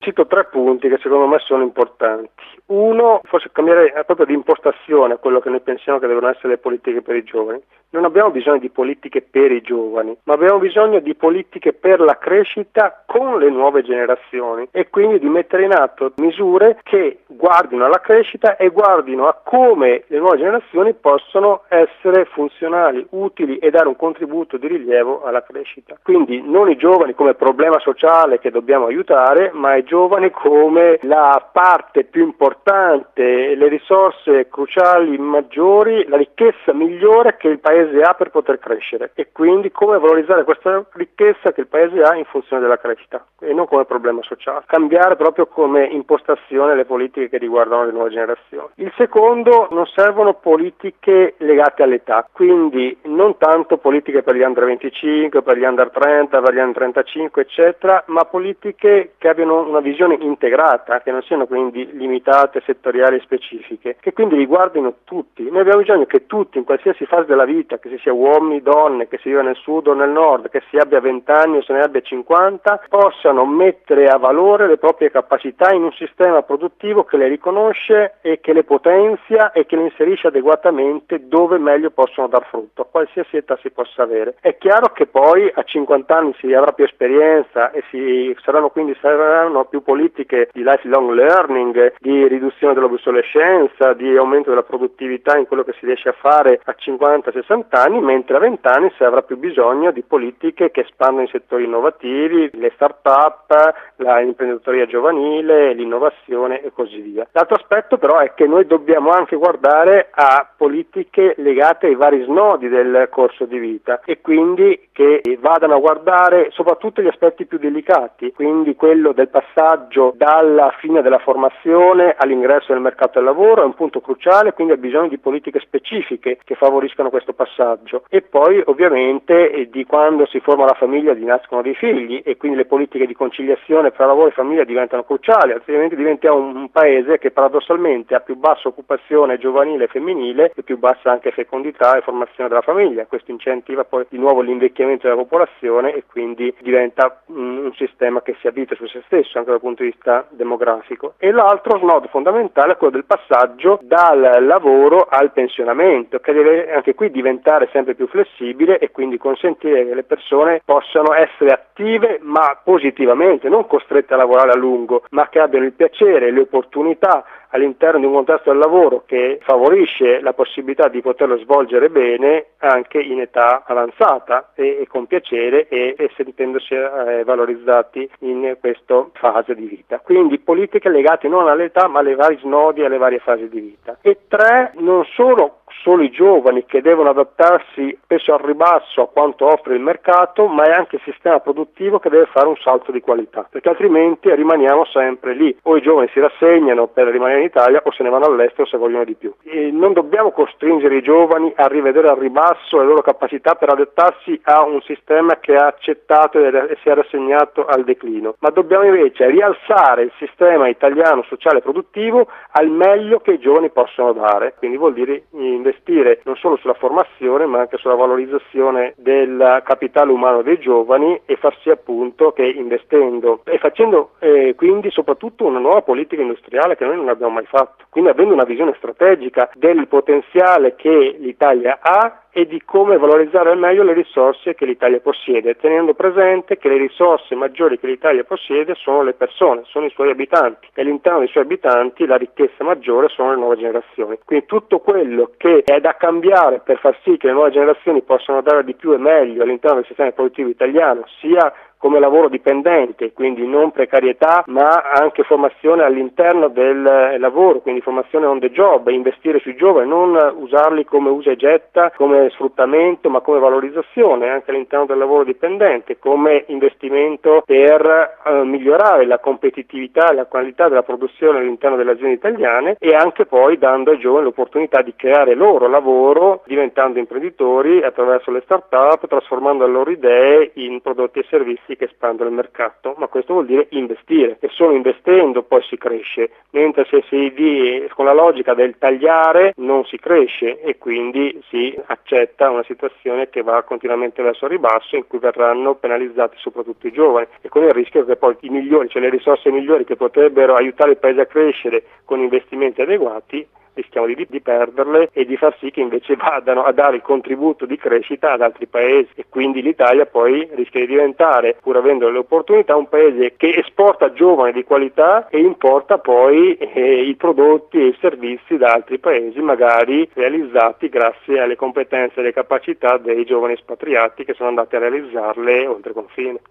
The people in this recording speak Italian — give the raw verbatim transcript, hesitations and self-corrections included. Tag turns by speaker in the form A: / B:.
A: cito tre punti che secondo me sono importanti. Uno, forse cambiare proprio di impostazione a quello che noi pensiamo che devono essere le politiche per i giovani. Non abbiamo bisogno di politiche per i giovani, ma abbiamo bisogno di politiche per la crescita con le nuove generazioni e quindi di mettere in atto misure che guardino alla crescita e guardino a come le nuove generazioni possono essere funzionali, utili e dare un contributo di rilievo alla crescita. Quindi non i giovani come problema sociale che dobbiamo aiutare, ma i giovani come la parte più importante, le risorse cruciali maggiori, la ricchezza migliore che il Paese ha per poter crescere e quindi come valorizzare questa ricchezza che il Paese ha in funzione della crescita e non come problema sociale. Cambiare proprio come impostazione le politiche che riguardano le nuove generazioni. Il secondo, non servono politiche legate all'età, quindi non tanto politiche per gli under venticinque, per gli under trenta, per gli under trentacinque eccetera, ma politiche che abbiano una visione integrata, che non siano quindi limitate, settoriali e specifiche, che quindi riguardino tutti. Noi abbiamo bisogno che tutti in qualsiasi fase della vita, che si sia uomini, donne, che si viva nel sud o nel nord, che si abbia venti anni o se ne abbia cinquanta, possano mettere a valore le proprie capacità in un sistema produttivo che le riconosce e che le potenzia e che le inserisce adeguatamente dove meglio possono dar frutto, a qualsiasi età si possa avere. È chiaro che poi a cinquanta anni si avrà più esperienza e si saranno quindi saranno più politiche di lifelong learning, di riduzione dell'obsolescenza, di aumento della produttività in quello che si riesce a fare a cinquanta sessanta anni, mentre a venti anni si avrà più bisogno di politiche che espandono i settori innovativi, le start-up, l'imprenditoria giovanile, l'innovazione e così via. L'altro aspetto però è che noi dobbiamo anche guardare a politiche legate ai vari snodi del corso di vita e quindi che vadano a guardare soprattutto gli aspetti più delicati, quindi quello del passaggio dalla fine della formazione all'ingresso nel mercato del lavoro è un punto cruciale, quindi ha bisogno di politiche specifiche che favoriscano questo passaggio e poi ovviamente eh, di quando si forma la famiglia di nascono dei figli e quindi le politiche di conciliazione tra lavoro e famiglia diventano cruciali, altrimenti diventiamo un, un paese che paradossalmente ha più bassa occupazione giovanile e femminile e più bassa anche fecondità e formazione della famiglia. Questo incentiva poi di nuovo l'invecchiamento della popolazione e quindi diventa un, un sistema che si abita su se stesso anche dal punto di vista demografico. E l'altro snodo fondamentale è quello del passaggio dal lavoro al pensionamento, che deve anche qui diventare sempre più flessibile e quindi consentire che le persone possano essere attive ma positivamente, non costrette a lavorare a lungo, ma che abbiano il piacere e le opportunità all'interno di un contesto del lavoro che favorisce la possibilità di poterlo svolgere bene anche in età avanzata e, e con piacere e, e sentendosi eh, valorizzati in questa fase di vita. Quindi politiche legate non all'età ma alle vari snodi e alle varie fasi di vita. E tre, non solo solo i giovani che devono adattarsi spesso al ribasso a quanto offre il mercato, ma è anche il sistema produttivo che deve fare un salto di qualità, perché altrimenti rimaniamo sempre lì, o i giovani si rassegnano per rimanere in Italia o se ne vanno all'estero se vogliono di più. E non dobbiamo costringere i giovani a rivedere al ribasso le loro capacità per adattarsi a un sistema che ha accettato e si è rassegnato al declino, ma dobbiamo invece rialzare il sistema italiano sociale e produttivo al meglio che i giovani possono dare, quindi vuol dire investire non solo sulla formazione ma anche sulla valorizzazione del capitale umano dei giovani e far sì appunto che investendo e facendo eh, quindi soprattutto una nuova politica industriale che noi non abbiamo mai fatto, quindi avendo una visione strategica del potenziale che l'Italia ha e di come valorizzare al meglio le risorse che l'Italia possiede, tenendo presente che le risorse maggiori che l'Italia possiede sono le persone, sono i suoi abitanti e all'interno dei suoi abitanti la ricchezza maggiore sono le nuove generazioni. Quindi tutto quello che è da cambiare per far sì che le nuove generazioni possano dare di più e meglio all'interno del sistema produttivo italiano, sia come lavoro dipendente, quindi non precarietà, ma anche formazione all'interno del lavoro, quindi formazione on the job, investire sui giovani, non usarli come usa e getta, come sfruttamento, ma come valorizzazione anche all'interno del lavoro dipendente, come investimento per eh, migliorare la competitività e la qualità della produzione all'interno delle aziende italiane e anche poi dando ai giovani l'opportunità di creare loro lavoro, diventando imprenditori attraverso le start-up, trasformando le loro idee in prodotti e servizi sì che espandano il mercato, ma questo vuol dire investire e solo investendo poi si cresce, mentre se si di, con la logica del tagliare non si cresce e quindi si accetta una situazione che va continuamente verso il ribasso, in cui verranno penalizzati soprattutto i giovani e con il rischio che poi i migliori, cioè le risorse migliori che potrebbero aiutare il paese a crescere con investimenti adeguati, rischiamo di, di perderle e di far sì che invece vadano a dare il contributo di crescita ad altri paesi e quindi l'Italia poi rischia di diventare, pur avendo le opportunità, un paese che esporta giovani di qualità e importa poi eh, i prodotti e i servizi da altri paesi, magari realizzati grazie alle competenze e alle capacità dei giovani espatriati che sono andati a realizzarle oltre confine.